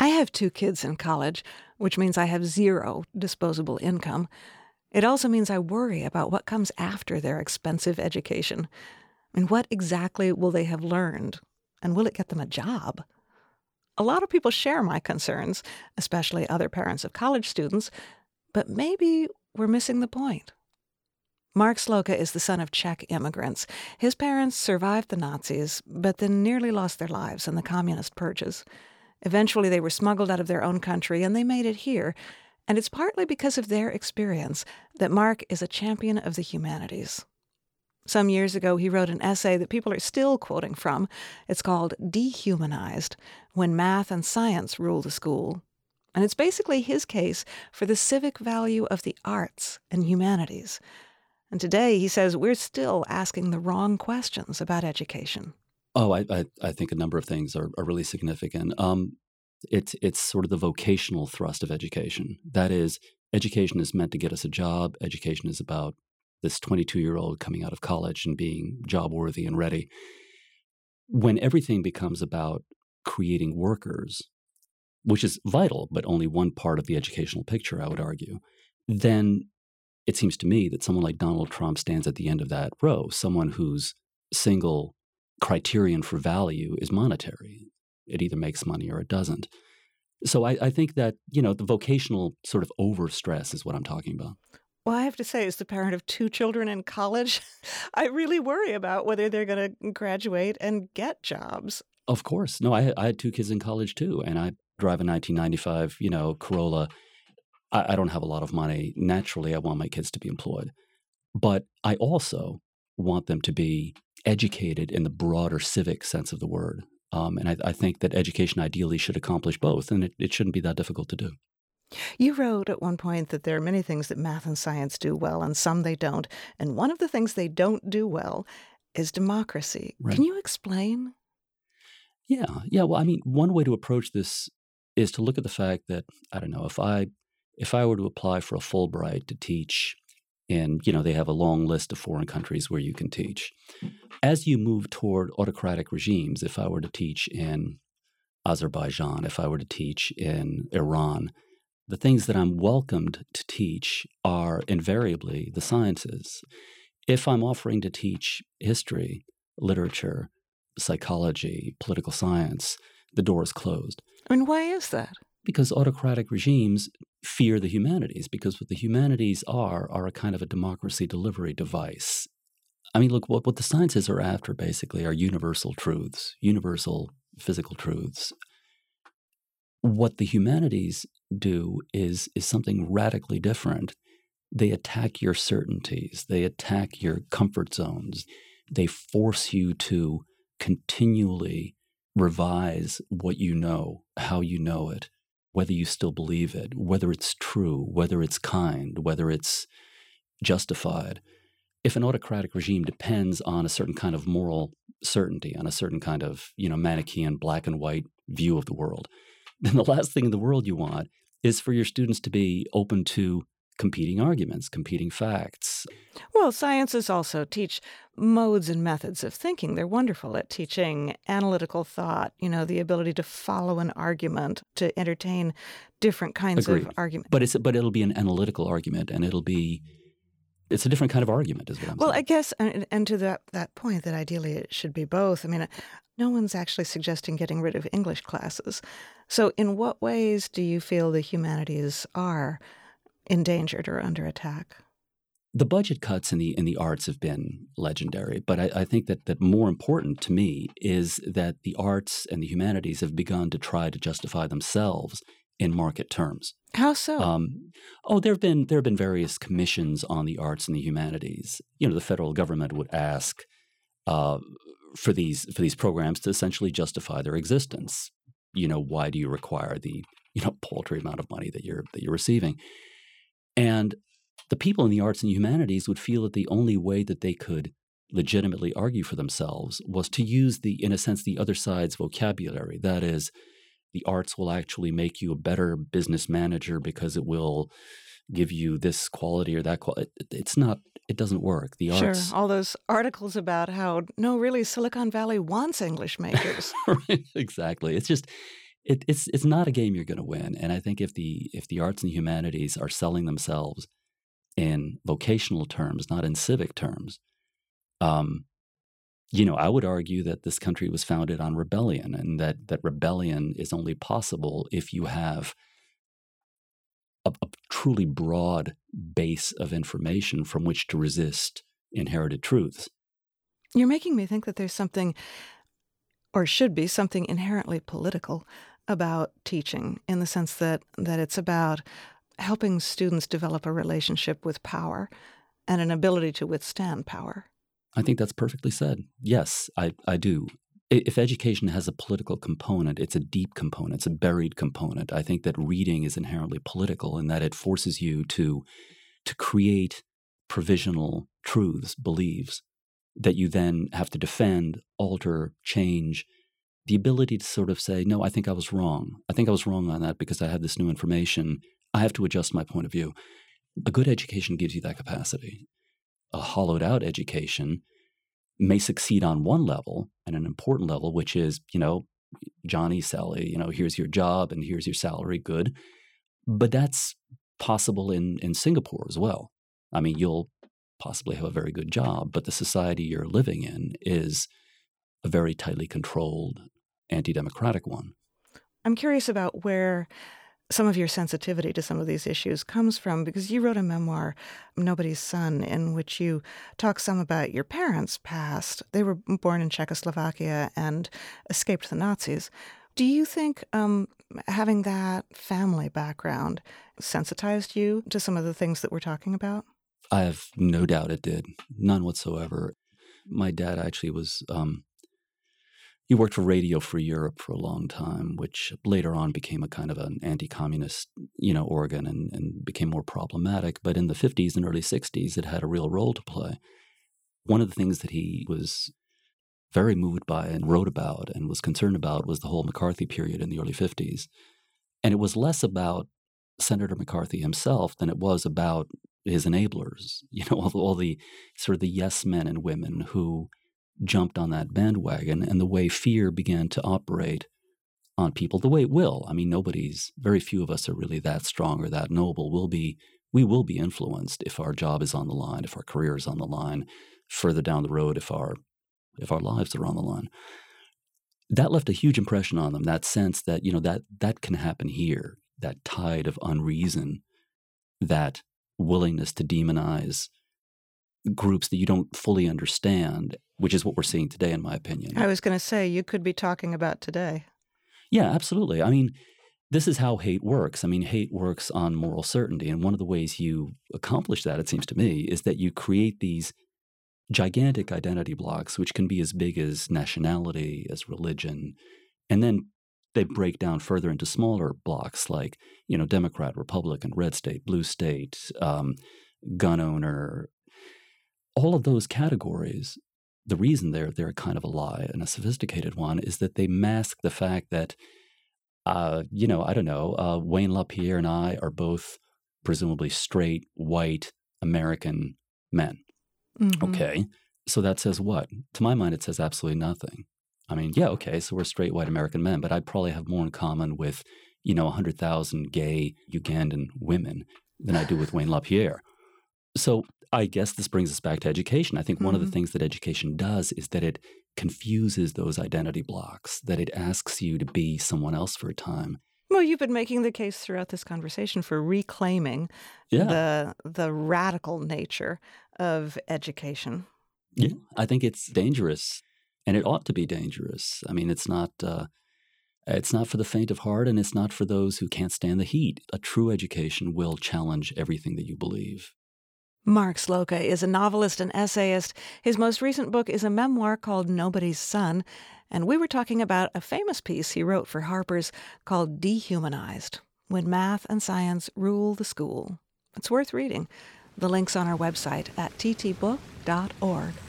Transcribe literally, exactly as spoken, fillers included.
I have two kids in college, which means I have zero disposable income. It also means I worry about what comes after their expensive education. And what exactly will they have learned? And will it get them a job? A lot of people share my concerns, especially other parents of college students, but maybe we're missing the point. Mark Sloka is the son of Czech immigrants. His parents survived the Nazis, but then nearly lost their lives in the communist purges. Eventually, they were smuggled out of their own country, and they made it here. And it's partly because of their experience that Mark is a champion of the humanities. Some years ago, he wrote an essay that people are still quoting from. It's called Dehumanized: When Math and Science Rule the School. And it's basically his case for the civic value of the arts and humanities. And today, he says, we're still asking the wrong questions about education. Oh, I, I, I think a number of things are, are really significant. Um, it's it's sort of the vocational thrust of education. That is, education is meant to get us a job. Education is about this twenty-two-year-old coming out of college and being job-worthy and ready. When everything becomes about creating workers, which is vital, but only one part of the educational picture, I would argue, then it seems to me that someone like Donald Trump stands at the end of that row, someone whose single criterion for value is monetary. It either makes money or it doesn't. So I, I think that, you know, the vocational sort of overstress is what I'm talking about. Well, I have to say, as the parent of two children in college, I really worry about whether they're going to graduate and get jobs. Of course. No, I, I had two kids in college too, and I drive a nineteen ninety-five, you know, Corolla. I, I don't have a lot of money. Naturally, I want my kids to be employed. But I also want them to be educated in the broader civic sense of the word. Um, and I, I think that education ideally should accomplish both, and it, it shouldn't be that difficult to do. You wrote at one point that there are many things that math and science do well, and some they don't. And one of the things they don't do well is democracy. Right. Can you explain? Yeah. Yeah. Well, I mean, one way to approach this is to look at the fact that, I don't know, if I if I were to apply for a Fulbright to teach, and, you know, they have a long list of foreign countries where you can teach. As you move toward autocratic regimes, if I were to teach in Azerbaijan, if I were to teach in Iran, the things that I'm welcomed to teach are invariably the sciences. If I'm offering to teach history, literature, psychology, political science, the door is closed. And why is that? Because autocratic regimes fear the humanities, because what the humanities are, are a kind of a democracy delivery device. I mean, look, what, what the sciences are after basically are universal truths, universal physical truths. What the humanities do is, is something radically different. They attack your certainties. They attack your comfort zones. They force you to continually revise what you know, how you know it, whether you still believe it, whether it's true, whether it's kind, whether it's justified. If an autocratic regime depends on a certain kind of moral certainty, on a certain kind of, you know, Manichaean black and white view of the world, then the last thing in the world you want is for your students to be open to competing arguments, competing facts. Well, sciences also teach modes and methods of thinking. They're wonderful at teaching analytical thought, you know, the ability to follow an argument, to entertain different kinds Agreed. of arguments. But it's but it'll be an analytical argument, and it'll be it's a different kind of argument, is what I'm well, saying. Well, I guess, and, and to that, that point, that ideally it should be both. I mean, no one's actually suggesting getting rid of English classes. So in what ways do you feel the humanities are endangered or under attack? The budget cuts in the in the arts have been legendary, but I, I think that, that more important to me is that the arts and the humanities have begun to try to justify themselves in market terms. How so? Um, oh, there have been there have been various commissions on the arts and the humanities. You know, the federal government would ask uh, for these for these programs to essentially justify their existence. You know, why do you require the you know paltry amount of money that you're that you're receiving? And the people in the arts and humanities would feel that the only way that they could legitimately argue for themselves was to use the, in a sense, the other side's vocabulary. That is, the arts will actually make you a better business manager because it will give you this quality or that quality. It's not, it doesn't work. The arts. Sure, all those articles about how, no, really, Silicon Valley wants English majors. Right, exactly. It's just, it, it's it's not a game you're going to win. And I think if the if the arts and humanities are selling themselves in vocational terms, not in civic terms, um, you know, I would argue that this country was founded on rebellion, and that that rebellion is only possible if you have a, a truly broad base of information from which to resist inherited truths. You're making me think that there's something, or should be something inherently political about teaching, in the sense that that it's about helping students develop a relationship with power and an ability to withstand power. I think that's perfectly said. Yes, I, I do. If education has a political component, it's a deep component, it's a buried component. I think that reading is inherently political in that it forces you to, to create provisional truths, beliefs, that you then have to defend, alter, change. The ability to sort of say, no, I think I was wrong. I think I was wrong on that because I have this new information. I have to adjust my point of view. A good education gives you that capacity. A hollowed out education may succeed on one level, and an important level, which is, you know, Johnny, Sally, you know, here's your job and here's your salary, good. But that's possible in, in Singapore as well. I mean, you'll possibly have a very good job, but the society you're living in is a very tightly controlled, anti-democratic one. I'm curious about where some of your sensitivity to some of these issues comes from, because you wrote a memoir, Nobody's Son, in which you talk some about your parents' past. They were born in Czechoslovakia and escaped the Nazis. Do you think um, having that family background sensitized you to some of the things that we're talking about? I have no doubt it did. None whatsoever. My dad actually was... Um, He worked for Radio Free Europe for a long time, which later on became a kind of an anti-communist, you know, organ and, and became more problematic. But in the fifties and early sixties, it had a real role to play. One of the things that he was very moved by and wrote about and was concerned about was the whole McCarthy period in the early fifties. And it was less about Senator McCarthy himself than it was about his enablers, you know, all, all the sort of the yes men and women who jumped on that bandwagon, and the way fear began to operate on people, the way it will. I mean, nobody's, very few of us are really that strong or that noble. We'll be, we will be influenced if our job is on the line, if our career is on the line, further down the road, if our, if our lives are on the line. That left a huge impression on them, that sense that, you know, that, that can happen here, that tide of unreason, that willingness to demonize groups that you don't fully understand, which is what we're seeing today, in my opinion. I was going to say, you could be talking about today. Yeah, absolutely. I mean, this is how hate works. I mean, hate works on moral certainty. And one of the ways you accomplish that, it seems to me, is that you create these gigantic identity blocks, which can be as big as nationality, as religion. And then they break down further into smaller blocks like, you know, Democrat, Republican, red state, blue state, um, gun owner. All of those categories, the reason they're they're kind of a lie and a sophisticated one is that they mask the fact that, uh, you know, I don't know, uh, Wayne LaPierre and I are both presumably straight, white, American men. Mm-hmm. Okay, so that says what? To my mind, it says absolutely nothing. I mean, yeah, okay, so we're straight, white American men, but I'd probably have more in common with, you know, one hundred thousand gay Ugandan women than I do with Wayne LaPierre. So I guess this brings us back to education. I think one mm-hmm. of the things that education does is that it confuses those identity blocks, that it asks you to be someone else for a time. Well, you've been making the case throughout this conversation for reclaiming yeah. the the radical nature of education. Yeah, I think it's dangerous, and it ought to be dangerous. I mean, it's not uh, it's not for the faint of heart, and it's not for those who can't stand the heat. A true education will challenge everything that you believe. Mark Slocum is a novelist and essayist. His most recent book is a memoir called Nobody's Son, and we were talking about a famous piece he wrote for Harper's called Dehumanized, When Math and Science Rule the School. It's worth reading. The link's on our website at t t book dot org.